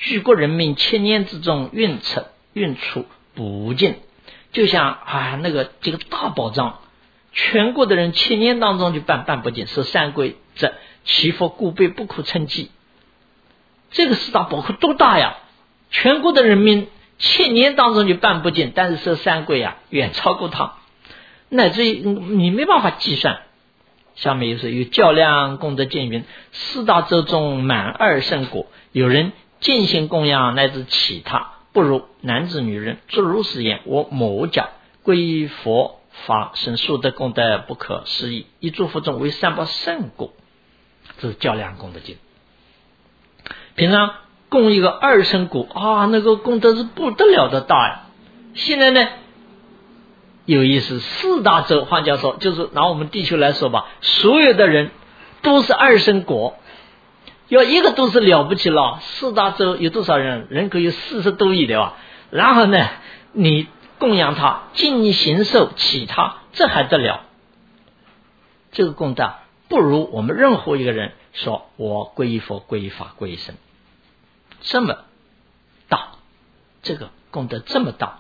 举国人民千年之中运出不尽，就像这个大宝藏，全国的人千年当中就办不尽，是三归者，其佛故辈不可称计。这个四大宝库多大呀，全国的人民千年当中就办不尽，但是这三归远超过它，乃至于你没办法计算。下面有较量功德见云，四大洲中满二圣果，有人尽心供养乃至其他，不如男子女人诸如是言，我某甲皈依佛法神速的功德不可思议，一诸佛中为三宝圣果。这是较量功德经。平常供一个二圣果那个功德是不得了的大呀。现在呢有意思，四大洲换句话说，就是拿我们地球来说吧，所有的人都是二圣果，要一个都是了不起了。四大洲有多少人？人口有40多亿的吧。然后呢，你供养他，尽行受其他，这还得了？这个功德不如我们任何一个人说我皈依佛、皈依法、皈依僧，这么大，这个功德这么大。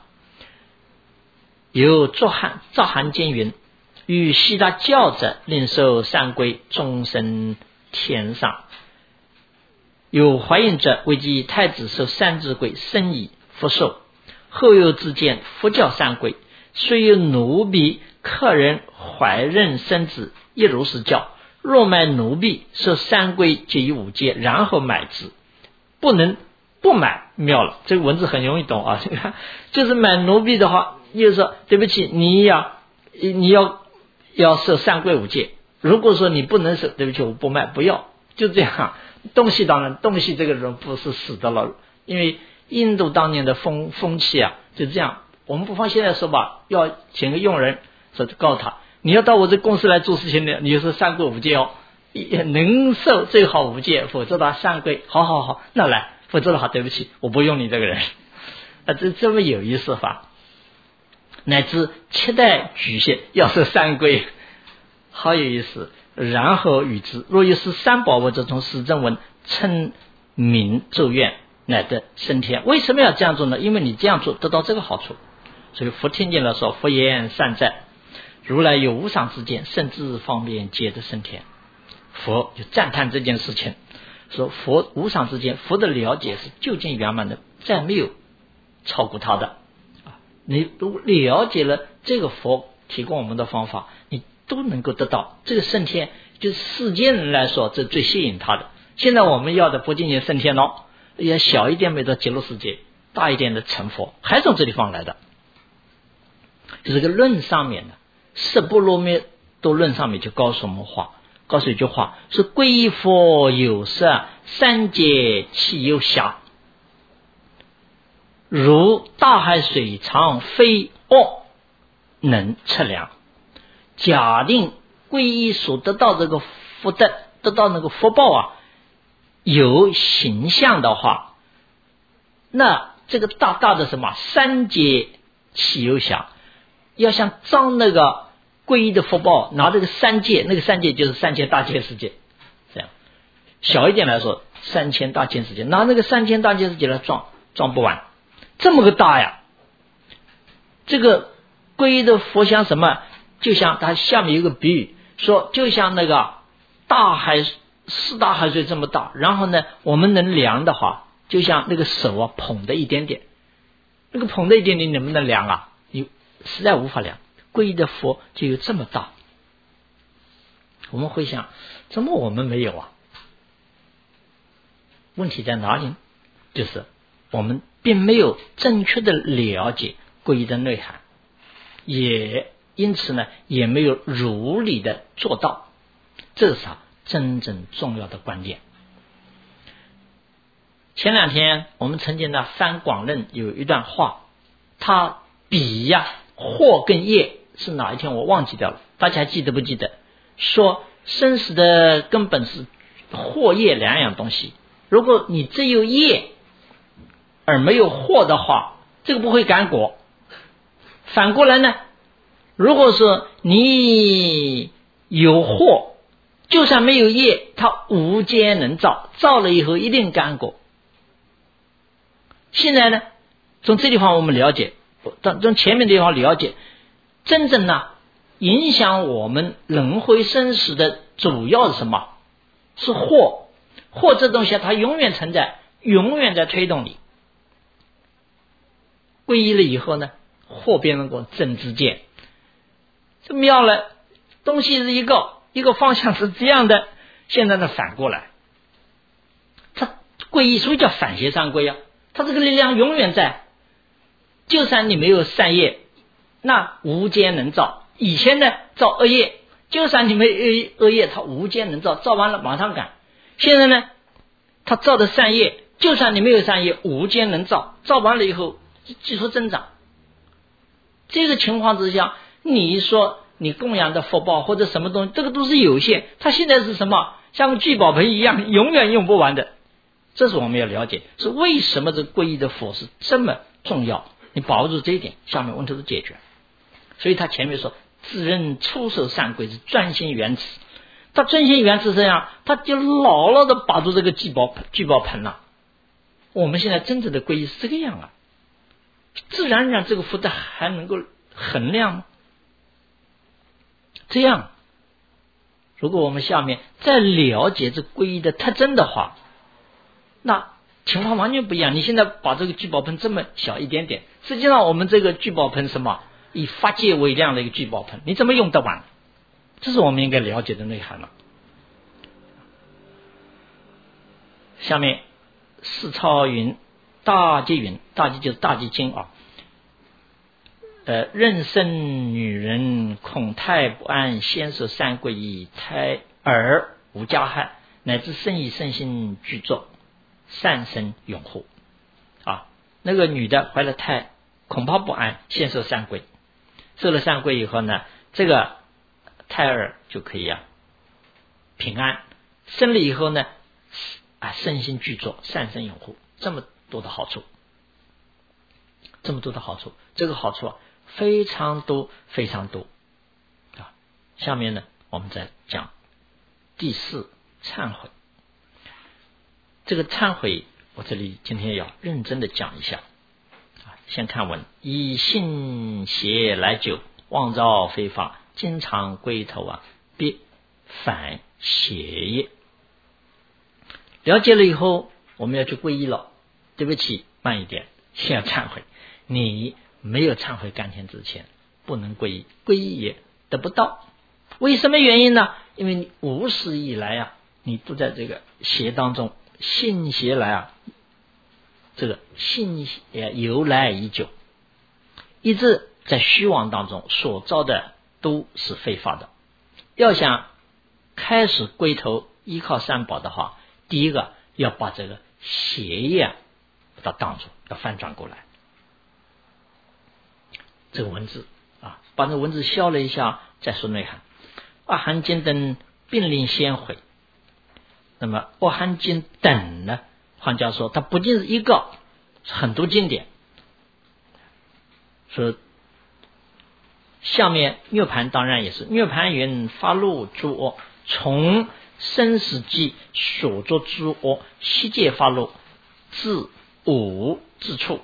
有作造含经云，与悉达教者令受三归，终身天上。有怀孕者为其太子受三智归，生以福寿。后有自见佛教三归，虽有奴婢客人怀孕生子，亦如是教。若买奴婢受三归，皆以5戒，然后买之。不能不买，妙了，这个文字很容易懂啊。就是买奴婢的话，就是说对不起，你要受三归5戒，如果说你不能受，对不起，我不卖，不要，就这样。东西当然，东西这个人不是死的了，因为印度当年的风气就这样。我们不妨现在说吧，要请个佣人，说告诉他，你要到我这公司来做事情的，你就是三归5戒能受最好5戒，否则他三归，好，那来，否则的话，对不起，我不用你这个人。这么有意思法。乃至7代举行要受三归，好有意思。然后与之，若有是三宝物者中实证文，称名咒愿，乃得升天。为什么要这样做呢？因为你这样做得到这个好处。所以佛听见了说，佛言善哉，如来有无上之见，甚至方便皆得升天。佛就赞叹这件事情，说佛无上之见，佛的了解是究竟圆满的，再没有超过他的。你都了解了这个佛提供我们的方法，你都能够得到这个升天。就是世间人来说，这最吸引他的。现在我们要的不仅仅升天也小一点没到极乐世界，大一点的成佛，还从这地方来的。就是个论上面的释波罗蜜多论上面就告诉我们告诉一句话，是皈依佛有色，三界岂有暇，如大海水长，非能测量。假定皈依所得到这个福德，得到那个福报有形象的话，那这个大大的什么三界岂有暇，要像装那个皈依的福报，拿这个三界，那个三界就是3000大千世界，这样小一点来说3000大千世界，拿那个3000大千世界来装不完，这么个大呀。这个皈依的佛像什么，就像它下面有个比喻，说就像那个大海4大海水这么大，然后呢我们能量的话，就像那个手捧的一点点，那个捧的一点点能不能量你实在无法量。皈依的佛就有这么大。我们会想，怎么我们没有问题在哪里？就是我们并没有正确的了解皈依的内涵，也因此呢也没有如理的做到，这是真正重要的观点。前2天我们曾经的翻广论有一段话，他比惑跟业是哪一天我忘记掉了，大家记得不记得？说生死的根本是惑业2样东西，如果你只有业而没有惑的话，这个不会感果。反过来呢，如果说你有惑，就算没有业，它无间能造，造了以后一定感果。 现在呢，从这地方我们了解，从前面的地方了解，真正呢影响我们轮回生死的主要是什么？是惑。惑这东西它永远存在，永远在推动你。皈依了以后呢，惑变成个正知见，这妙了。东西是一个方向是这样的，现在呢反过来，它皈依，所以叫反邪上皈啊。它这个力量永远在，就算你没有善业，那无间能造。以前呢造恶业，就算你没有恶业，它无间能造，造完了马上赶。现在呢，它造的善业，就算你没有善业，无间能造，造完了以后继续增长。这个情况之下，你说你供养的福报或者什么东西，这个都是有限，它现在是什么？像个聚宝盆一样，永远用不完的。这是我们要了解，是为什么这皈依的佛是这么重要。你把握住这一点，下面问题都解决。所以他前面说自认出手善归是专心缘起，他专心缘起这样，他就牢牢的把住这个聚宝盆了。我们现在真正的皈依是这个样啊，自然而然这个福德还能够衡量吗？这样，如果我们下面再了解这皈依的特征的话，那情况完全不一样。你现在把这个聚宝盆这么小一点点，实际上我们这个聚宝盆什么？以法界为量的一个聚宝盆，你怎么用得完？这是我们应该了解的内涵了。下面四超云大戒云，大戒就是大戒经啊。妊娠女人恐胎不安，先受三皈依，胎儿无加害，乃至身意身心具足，善生拥护啊。那个女的怀了胎，恐怕不安，先受三皈，受了三皈以后呢，这个胎儿就可以平安，生了以后呢身心具足，善生拥护，这么多的好处，这么多的好处，这个好处非常多非常多啊。下面呢我们再讲第四，忏悔。这个忏悔我这里今天要认真的讲一下啊。先看文，以信邪来久，妄造非法，经常归头必反邪业。了解了以后，我们要去皈依了。对不起，慢一点，先要忏悔。你没有忏悔甘甜之前，不能皈依，皈依也得不到。为什么原因呢？因为你无始以来你都在这个邪当中，信邪来这个信邪由来已久，一直在虚妄当中所造的都是非法的。要想开始归头依靠三宝的话，第一个要把这个邪业把它挡住，要翻转过来。这个文字把这个文字消了一下，再说内涵。阿含经等并令先毁。那么阿含经等呢，换句话说，它不仅是一个，很多经典。说下面涅盘当然也是，涅盘云发露诸恶，从生死际所作诸恶，悉皆发露，自无自处。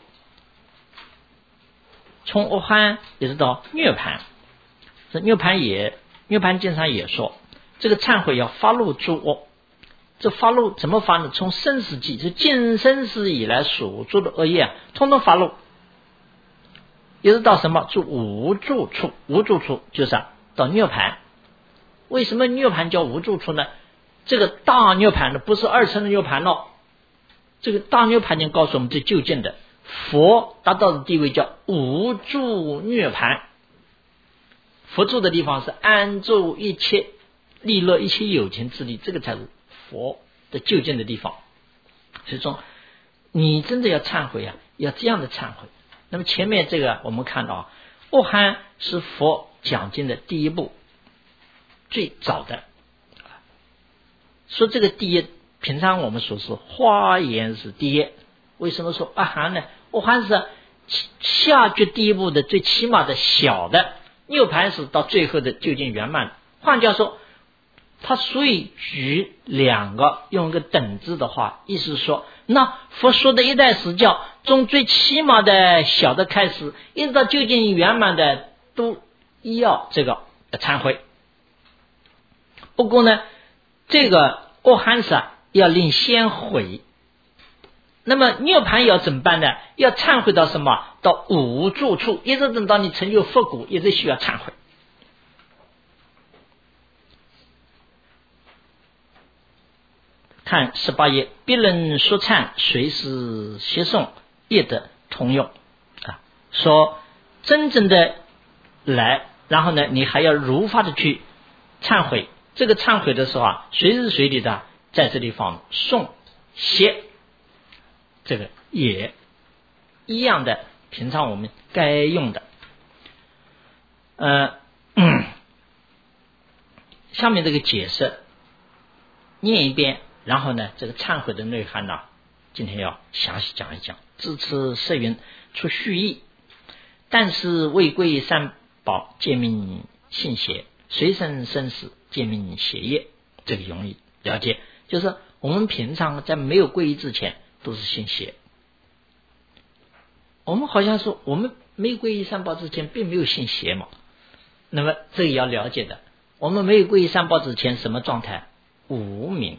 从阿含一直到涅盘，这涅盘经上也说，这个忏悔要发露诸恶。这发露怎么发呢？从生死际，就今生死以来所做的恶业通通发露，一直到什么？住无住处。无住处就是到涅盘。为什么涅盘叫无住处呢？这个大涅盘的不是二乘的涅盘了。这个大涅盘经告诉我们，这究竟的佛达到的地位叫无住涅盘。佛住的地方是安住一切利乐一切有情之力，这个才是佛的究竟的地方。所以说你真的要忏悔要这样的忏悔。那么前面这个我们看到阿含是佛讲经的第一部，最早的。说这个第一，平常我们说是华严是第一，为什么说阿含呢？阿含是下觉第一部的最起码的小的，涅盘是到最后的究竟圆满。换句话说， 他所以举两个，用一个等字的话，意思是说，那佛说的一代实教，从最起码的小的开始，一直到究竟圆满的，都要这个忏悔。不过呢，这个阿含萨要令先悔。那么涅槃要怎么办呢？要忏悔到什么？到无住处，一直等到你成就佛果，一直需要忏悔。看18页，别人说忏，随时协诵，业得通用啊。说真正的来，然后呢，你还要如法的去忏悔。这个忏悔的时候啊，随时随地的在这地方诵写，这个也一样的，平常我们该用的。下面这个解释念一遍，然后呢，这个忏悔的内涵呢，今天要详细讲一讲。自持摄云出序意，但是未归三宝，皆命信邪，随身生死，皆命邪业。这个容易了解，就是我们平常在没有皈依之前都是信邪。我们好像说我们没有皈依三宝之前并没有信邪嘛，那么这个要了解的。我们没有皈依三宝之前什么状态？无明。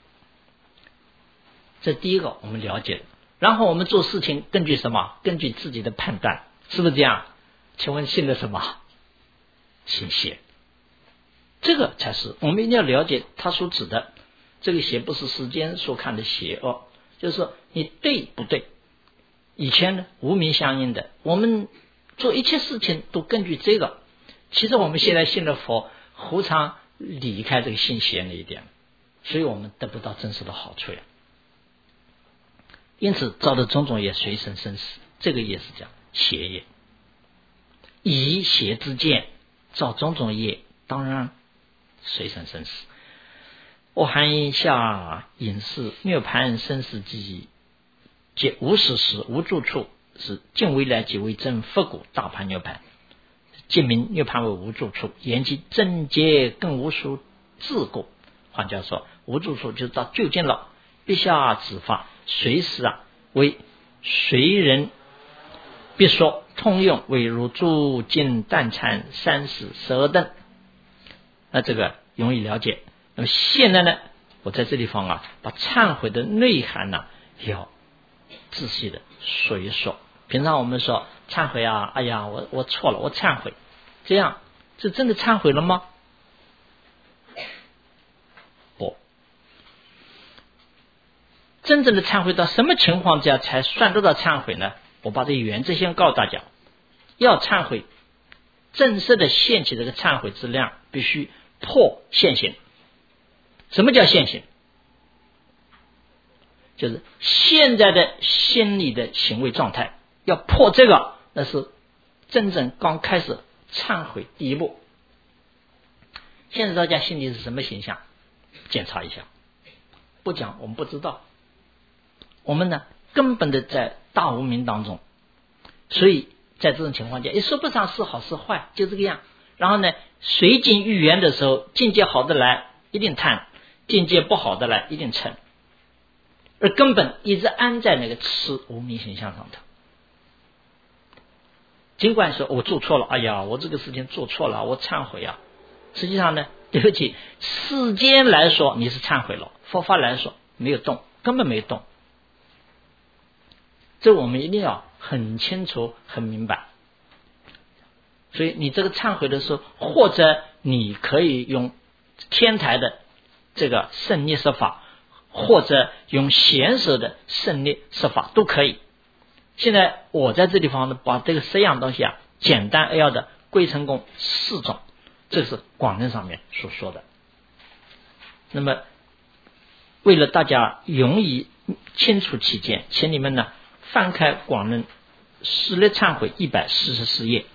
这第一个我们了解的。然后我们做事情根据什么？根据自己的判断，是不是这样？请问信的什么？信邪。这个才是我们一定要了解他所指的。这个邪不是世间所看的邪恶，就是说你对不对？以前呢，无明相应的，我们做一切事情都根据这个。其实我们现在信了佛，何尝离开这个信邪那一点？所以我们得不到真实的好处呀。因此造的种种业随身生死，这个也是讲邪业。以邪之见造种种业，当然随身生死。我含下隐士涅槃生死机，皆无始时无住处，是尽未来即为真佛果大盘涅槃。尽名涅槃为无住处，言其正觉更无属自果。换句话说，无住处就是到究竟了，必下指法随时为随人必说通用，为如住尽淡禅三十12等。那这个容易了解。那么现在呢，我在这地方把忏悔的内涵要仔细的说一说。平常我们说忏悔哎呀，我错了，我忏悔，这样是真的忏悔了吗？不，真正的忏悔到什么情况下才算得到忏悔呢？我把这个原则先告诉大家。要忏悔，正式的现起这个忏悔之量，必须破现行。什么叫现行？就是现在的心理的行为状态，要破这个，那是真正刚开始忏悔第一步。现在大家心里是什么形象？检查一下。不讲我们不知道，我们呢根本的在大无明当中，所以在这种情况下也说不上是好是坏，就这个样。然后呢，随境遇缘的时候，境界好的来一定贪，境界不好的来一定嗔，而根本一直安在那个痴无明形象上头。尽管说我做错了，哎呀，我这个事情做错了，我忏悔实际上呢，对不起，世间来说你是忏悔了，佛法来说没有动，根本没动。这我们一定要很清楚很明白。所以你这个忏悔的时候，或者你可以用天台的这个胜业设法，或者用贤舍的胜业设法都可以。现在我在这地方呢，把这个10样东西简单扼要的归成共4种，这是广论上面所说的。那么为了大家容易清楚起见，请你们呢翻开广论十力忏悔144页，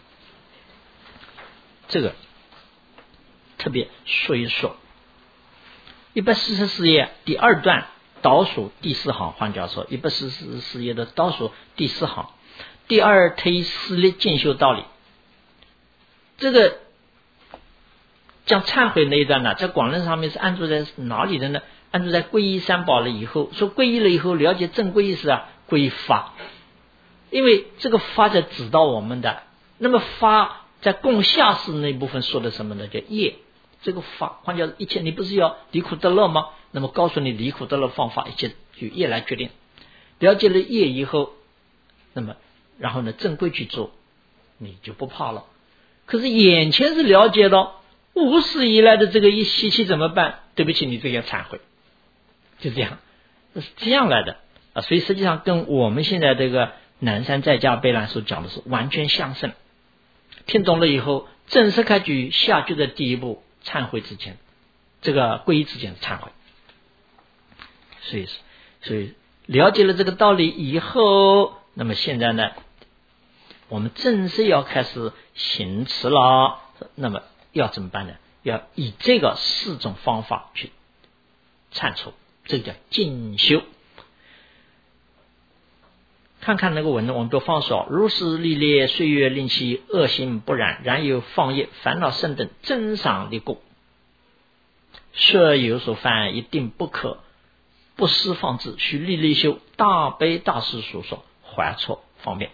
这个特别说一说。144页第2段倒数第4行，换句话说，144页的倒数第4行，第2推十力进修道理。这个讲忏悔那一段呢，在广论上面是安住在哪里的呢？安住在皈依三宝了以后，说皈依了以后了解正皈依是皈依法，因为这个法在指导我们的。那么法在共下士那部分说的什么呢？叫业。这个法换叫一切，你不是要离苦得乐吗？那么告诉你离苦得乐方法，一切就业来决定。了解了业以后，那么然后呢正规去做，你就不怕了。可是眼前是了解到无始以来的这个一习气怎么办？对不起，你这个要忏悔，就这样，是这样来的啊。所以实际上跟我们现在这个南山在家悲兰所讲的是完全相胜。听懂了以后，正式开举下句的第一步，忏悔之前，这个皈依之前是忏悔。所以了解了这个道理以后，那么现在呢，我们正式要开始行持了。那么要怎么办呢？要以这个4种方法去忏除，这个叫进修。看看那个文，我们都放手。如是历练岁月，令其恶行不染，然有放业烦恼甚等增赏力故，设有所犯，一定不可不施放之，须历历修。大悲大师所说，怀错方便。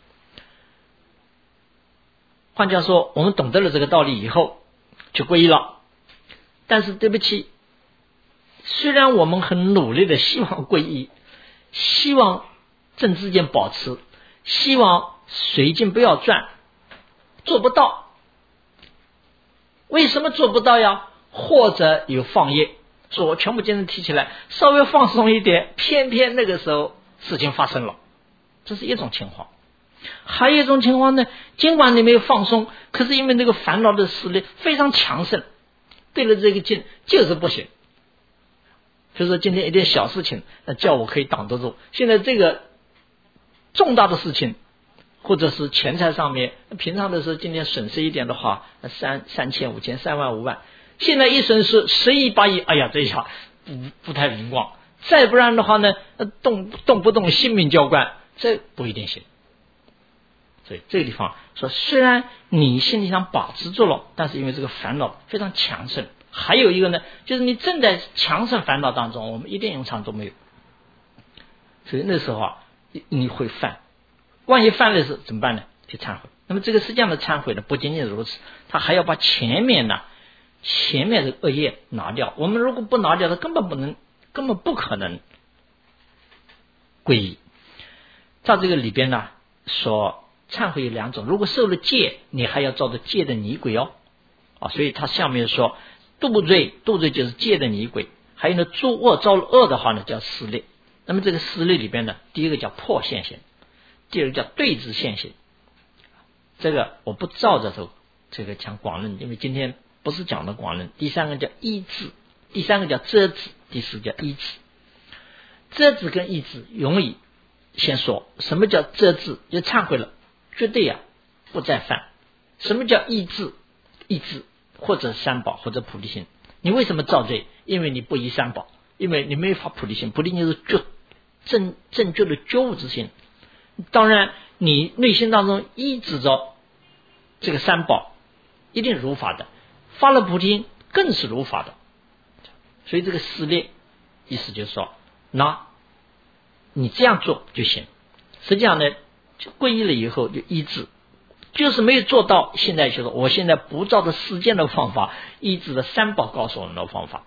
换句话说，我们懂得了这个道理以后就皈依了，但是对不起，虽然我们很努力的希望皈依，希望正知见保持，希望随境不要转，做不到。为什么做不到呀？或者有放业，说我全部精神提起来，稍微放松一点，偏偏那个时候事情发生了，这是一种情况。还有一种情况呢，尽管你没有放松，可是因为那个烦恼的势力非常强盛，对了这个劲就是不行。就是说今天一点小事情，那叫我可以挡得住，现在这个重大的事情，或者是钱财上面，平常的时候今天损失一点的话，3千5千3万5万，现在一损失10亿8亿，哎呀，这一下不太灵光。再不然的话呢，动不动性命交关，这不一定行。所以这个地方说，虽然你心里想把持住了，但是因为这个烦恼非常强盛。还有一个呢，就是你正在强盛烦恼当中，我们一点用场都没有，所以那时候你会犯，万一犯了是怎么办呢？去忏悔。那么这个实际上的忏悔呢，不仅仅如此，他还要把前面的恶业拿掉。我们如果不拿掉，他根本不可能皈依。在这个里边呢，说忏悔有2种，如果受了戒，你还要照着戒的泥轨所以他下面说度罪就是戒的泥轨。还有呢，诸恶造了恶的话呢，叫思虑。那么这个思虑里边呢，第一个叫破现行，第二个叫对治现行。这个我不照着这个讲广论，因为今天不是讲的广论。第3个叫依止，第3个叫遮止，第4个叫依止。遮止跟依止容易先说，什么叫遮止？就忏悔了，绝对不再犯。什么叫依止？依止或者三宝或者菩提心。你为什么造罪？因为你不依三宝，因为你没法菩提心。菩提心是正觉的觉悟之心。当然你内心当中依止着这个三宝，一定如法的，发了菩提心更是如法的。所以这个撕裂意思就是说，那你这样做就行。实际上呢，就皈依了以后就依止，就是没有做到。现在就是我现在不照着实践的方法，依止的三宝告诉我们的方法，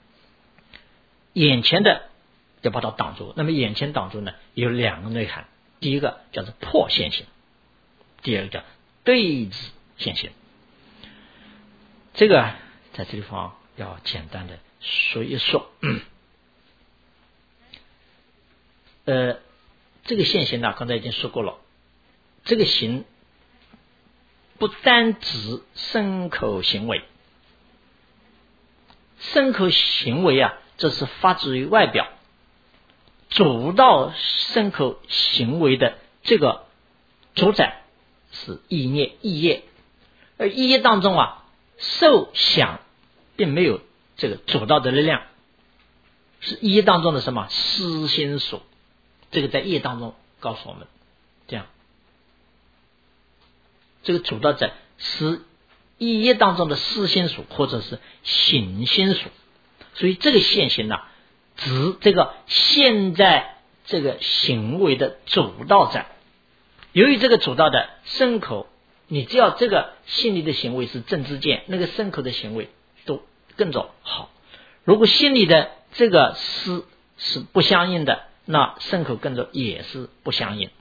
眼前的要把它挡住。那么眼前挡住呢，有2个内涵，第一个叫做破现行，第二个叫对治现行。这个在这地方要简单的说一说。这个现行呢，刚才已经说过了。这个行不单指身口行为，身口行为这是发自于外表，主导身口行为的这个主宰是意念意业，而意业当中受想并没有这个主导的力量，是意业当中的什么思心所。这个在业当中告诉我们，这样这个主导者是意业当中的思心属或者是行心属。所以这个现行呢，指这个现在这个行为的主导者。由于这个主导的身口，你只要这个心理的行为是正知见，那个身口的行为都跟着好。如果心理的这个思是不相应的，那身口跟着也是不相应。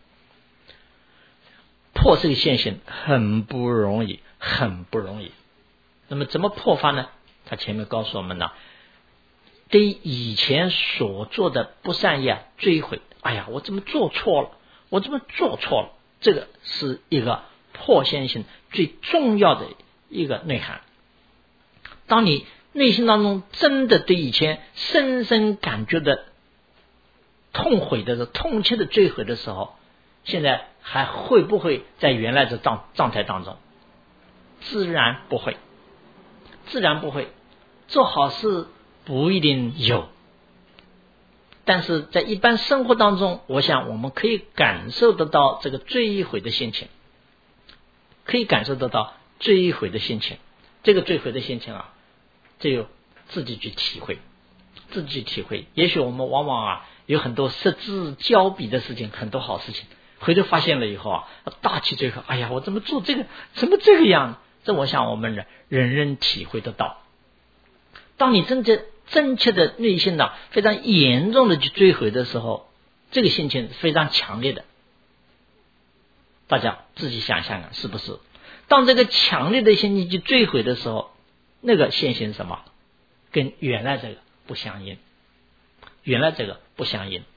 破这个现行很不容易，很不容易。那么怎么破法呢？他前面告诉我们呢，对以前所做的不善业追悔，哎呀，我怎么做错了，我怎么做错了，这个是一个破现行最重要的一个内涵。当你内心当中真的对以前深深感觉的痛悔的痛切的追悔的时候，现在还会不会在原来的状态当中？自然不会，自然不会。做好事不一定有，但是在一般生活当中，我想我们可以感受得到这个追悔的心情，可以感受得到追悔的心情。这个追悔的心情啊，只有自己去体会，自己去体会。也许我们往往有很多失之交臂的事情，很多好事情，回头发现了以后大起追悔，哎呀，我怎么做这个，怎么这个样？这我想我们人人体会得到。当你真切的内心非常严重的去追悔的时候，这个心情非常强烈的。大家自己想想看，是不是？当这个强烈的心情去追悔的时候，那个现行什么？跟原来这个不相应，原来这个不相应。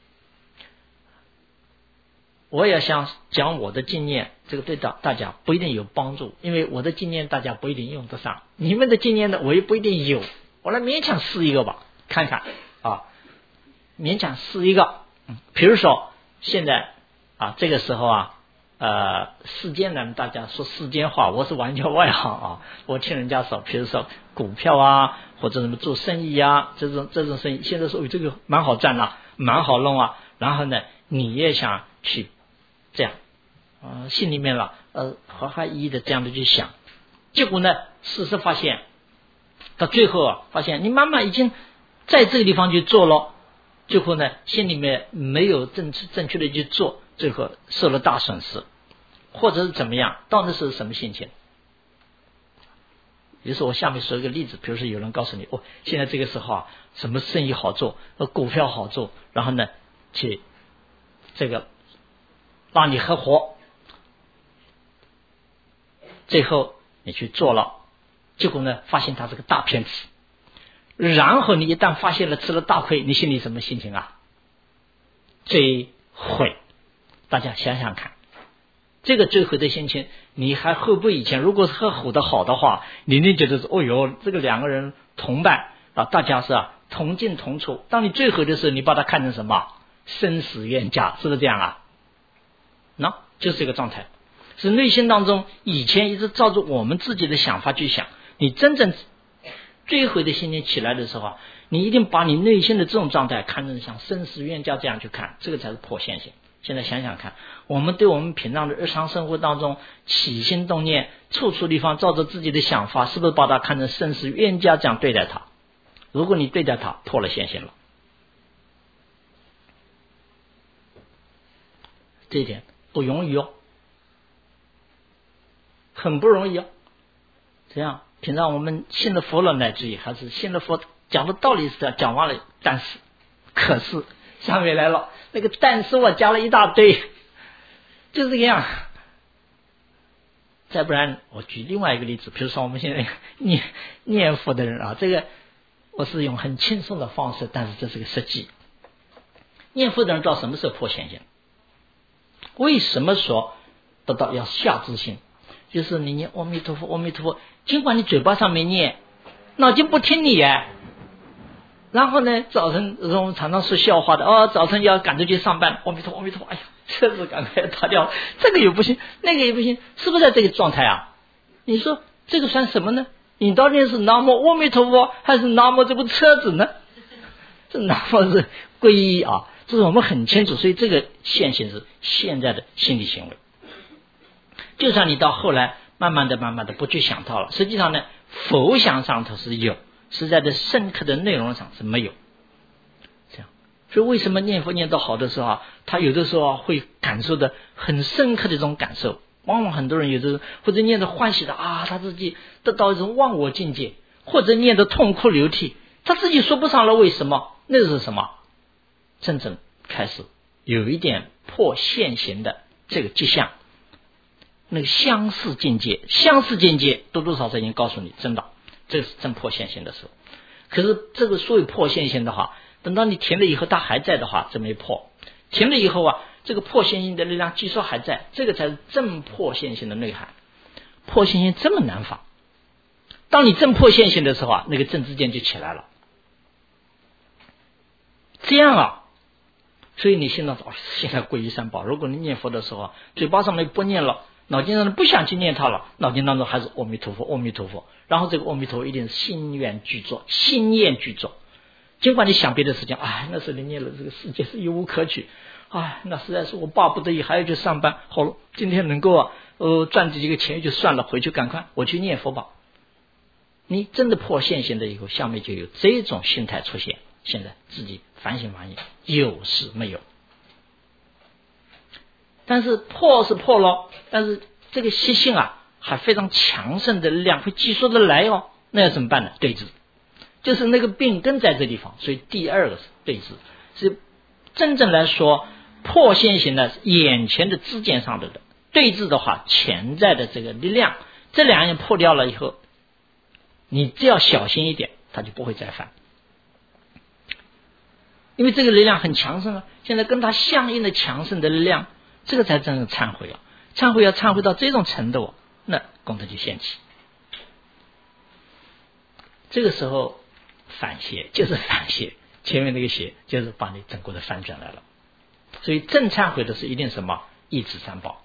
我也想讲我的经验，这个对大家不一定有帮助，因为我的经验大家不一定用得上，你们的经验呢，我也不一定有。我来勉强试一个吧，看看勉强试一个。比如说现在这个时候世间人大家说世间话，我是完全外行我听人家说，比如说股票或者什么做生意这种生意，现在说这个蛮好赚蛮好弄然后呢你也想去这样心里面怀怀疑的这样的去想，结果呢事实发现到最后发现你慢慢已经在这个地方去做了，最后呢心里面没有正确的去做，最后受了大损失，或者是怎么样，到那是什么心情？比如说我下面说一个例子，比如说有人告诉你现在这个时候什么生意好做，股票好做，然后呢去这个让你合伙，最后你去做了，结果呢发现它是个大骗子，然后你一旦发现了吃了大亏，你心里什么心情追悔。大家想想看，这个追悔的心情，你还会不会以前如果是合伙的好的话，你觉得这个两个人同伴大家是同进同出，当你追悔的时候，你把它看成什么？生死冤家，是不是这样那就是这个状态，是内心当中以前一直照着我们自己的想法去想，你真正追悔的心情起来的时候你一定把你内心的这种状态看成像生死冤家这样去看，这个才是破现行。现在想想看，我们对我们平常的日常生活当中起心动念，处处地方照着自己的想法，是不是把它看成生死冤家这样对待它？如果你对待它，破了现行了。这一点不容易很不容易这样平常我们信了佛了，乃至于还是信了佛讲的道理是这样讲完了，但是可是下面来了那个但是我加了一大堆，就是这个样。再不然我举另外一个例子，比如说我们现在念佛的人这个我是用很轻松的方式，但是这是个实际。念佛的人到什么时候破现行？为什么说得到要下自性？就是你念阿弥陀佛阿弥陀佛，尽管你嘴巴上面念，脑筋不听你然后呢早晨我们常常说笑话的早晨要赶着去上班，阿弥陀佛阿弥陀佛，哎呀车子赶快打掉，这个也不行那个也不行，是不是在这个状态你说这个算什么呢？你到底是南无阿弥陀佛还是南无这部车子呢？这南无是皈依这是我们很清楚，所以这个现行是现在的心理行为。就算你到后来慢慢的不去想它了。实际上呢，佛想上头是有，实在的深刻的内容上是没有。这样，所以为什么念佛念得好的时候啊，他有的时候啊会感受的很深刻的这种感受。往往很多人有的或者念得欢喜的啊，他自己得到一种忘我境界，或者念得痛哭流涕，他自己说不上来为什么，那是什么？真正开始有一点破现行的这个迹象。那个相似境界多多少少已经告诉你，真的，这是真破现行的时候。可是这个所谓破现行的话，等到你停了以后，它还在的话，这没破。停了以后啊，这个破现行的力量据说还在，这个才是正破现行的内涵。破现行这么难法，当你正破现行的时候啊，那个正知见就起来了。这样啊，所以你现在皈依三宝。如果你念佛的时候啊，嘴巴上面不念了，脑筋上不想去念它了，脑筋当中还是阿弥陀佛，阿弥陀佛。然后这个阿弥陀佛一定是心愿具足，心念具足。尽管你想别的事情，那时候你念了这个世界是一无可取，那实在是我爸不得已还要去上班。好了，今天能够赚这几个钱就算了，回去赶快我去念佛吧。你真的破现行的以后，下面就有这种心态出现。现在自己反省反省，有是没有？但是破是破了，但是这个习性啊，还非常强盛的力量会激缩的来哦。那要怎么办呢？对治，就是那个病根在这地方。所以第二个是对治，是真正来说破现行呢，眼前的知见上的对治的话，潜在的这个力量，这两样破掉了以后，你只要小心一点，它就不会再犯。因为这个力量很强盛啊，现在跟它相应的强盛的力量，这个才真正忏悔啊！忏悔要忏悔到这种程度，那功德就现起。这个时候反邪就是反邪，前面那个邪就是把你整个的翻转来了。所以正忏悔的是一定什么？一指三宝。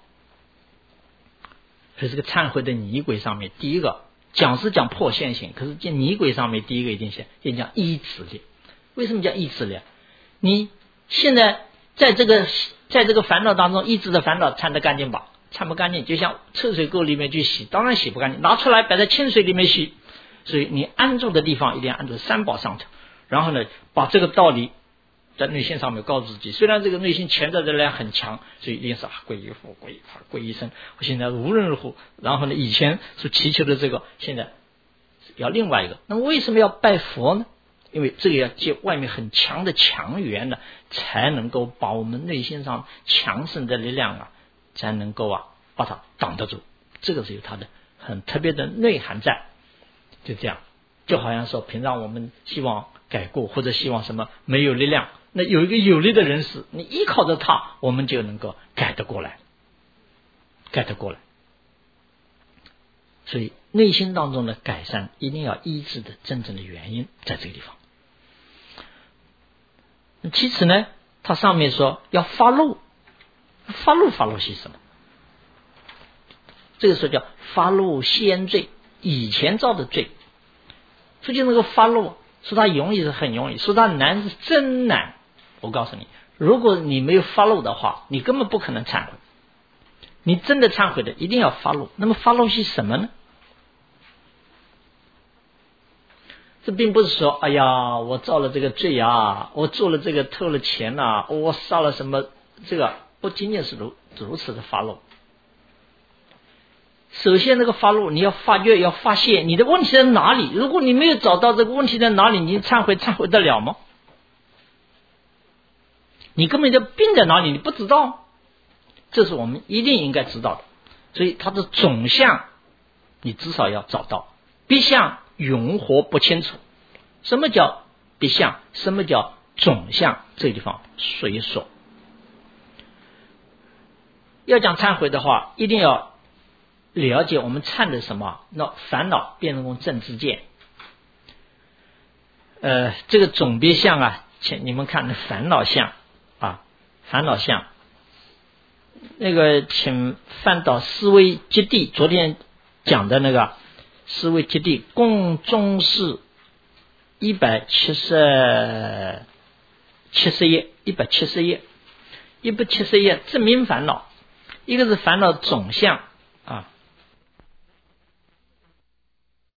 所以这个忏悔的仪轨上面，第一个讲是讲破现行，可是在仪轨上面第一个一定讲依止力。为什么叫依止力？你现在在这个烦恼当中，一直的烦恼忏得干净吧？忏不干净，就像臭水沟里面去洗，当然洗不干净，拿出来摆在清水里面洗。所以你安住的地方一定要安住三宝上头，然后呢，把这个道理在内心上面告诉自己。虽然这个内心潜在的力量很强，所以一定是皈依佛、皈依法、皈依僧。我现在无论如何，然后呢，以前所祈求的这个，现在要另外一个。那么为什么要拜佛呢？因为这个要借外面很强的强缘呢，才能够把我们内心上强盛的力量啊，才能够把它挡得住。这个是有它的很特别的内涵在。就这样，就好像说平常我们希望改过或者希望什么没有力量，那有一个有力的人士，你依靠着他，我们就能够改得过来。所以内心当中的改善一定要医治的真正的原因在这个地方。其次呢，它上面说要发露是什么？这个时候叫发露先罪，以前造的罪。所以那个发露，说它容易是很容易，说它难是真难。我告诉你，如果你没有发露的话，你根本不可能忏悔。你真的忏悔的一定要发露。那么发露是什么呢？这并不是说哎呀我造了这个罪啊，我做了这个偷了钱啊，我杀了什么，这个不仅仅是如此的发露。首先那个发露，你要发觉要发现你的问题在哪里。如果你没有找到这个问题在哪里，你忏悔得了吗？你根本就病在哪里你不知道，这是我们一定应该知道的。所以它的总相你至少要找到，别相永活不清楚。什么叫别相？什么叫总相？这个地方随说。要讲忏悔的话，一定要了解我们忏的什么，那烦恼变成正知见。这个总别相啊，请你们看那烦恼相啊，烦恼相。那个请翻到思维基地，昨天讲的那个思维基地共中是170页，170页证明烦恼。一个是烦恼总相，